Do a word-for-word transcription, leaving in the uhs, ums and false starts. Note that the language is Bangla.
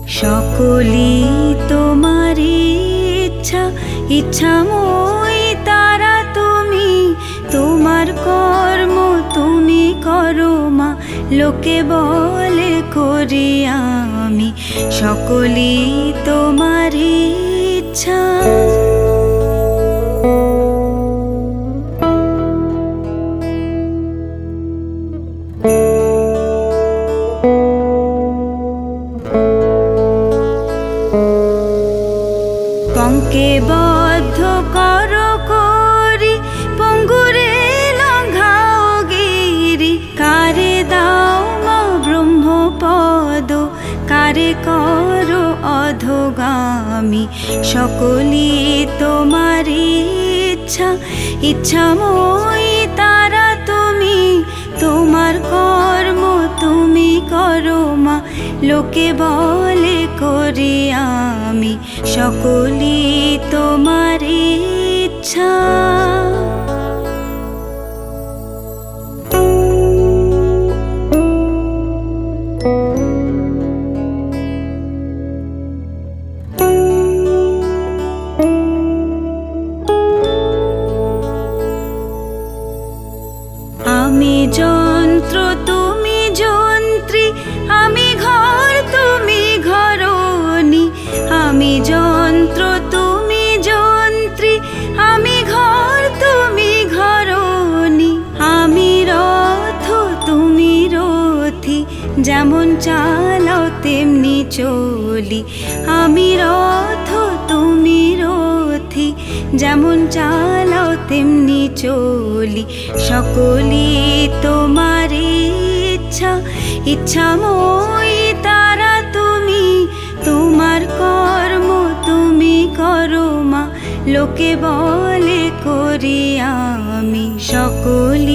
সকলি তোমার ইচ্ছা, ইচ্ছাময়ী তারা তুমি। তোমার কর্ম তুমি করো মা, লোকে বলে করি আমি। সকলি তোমার ইচ্ছা। পঙ্কে বদ্ধ কর করি, পঙ্গুরে লঙ্ঘাও গিরি। কারে দাও মা ব্রহ্মপদ, কারে করো অধোগামী। সকলি তোমার ইচ্ছা, ইচ্ছাময়ী তারা তুমি। তোমার কর্ম তুমি করো মা, লোকে বলে করি আমি। সকলি তোমার ইচ্ছা। আমি যন্ত্র তুমি যন্ত্রী, আমি ঘর তুমি ঘরণী। আমি যন্ত্র তুমি যন্ত্রী, আমি ঘর তুমি ঘরণী। আমি রথ তুমি রথী, যেমন চালাও তেমনি চলি। আমি রথ তুমি রথী, যেমন চালাও তেমনি চলি। সকলি তোমার ইচ্ছা, ইচ্ছাময়ী তারা তুমি। তোমার কর্ম তুমি করো মা, লোকে বলে করি আমি। সকলি